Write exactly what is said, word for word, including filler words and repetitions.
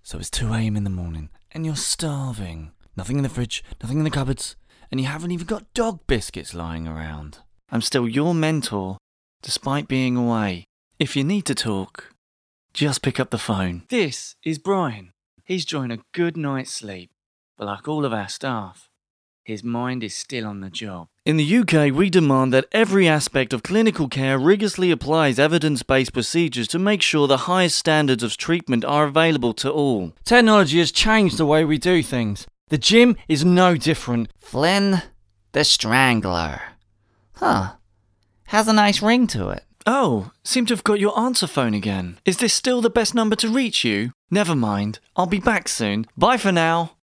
So it's two a.m. in the morning, and you're starving. Nothing in the fridge, nothing in the cupboards, and you haven't even got dog biscuits lying around. I'm still your mentor, despite being away. If you need to talk, just pick up the phone. This is Brian. He's enjoying a good night's sleep, but like all of our staff, his mind is still on the job. In the U K, we demand that every aspect of clinical care rigorously applies evidence-based procedures to make sure the highest standards of treatment are available to all. Technology has changed the way we do things. The gym is no different. Flynn the Strangler. Huh. Has a nice ring to it. Oh, seem to have got your answer phone again. Is this still the best number to reach you? Never mind. I'll be back soon. Bye for now.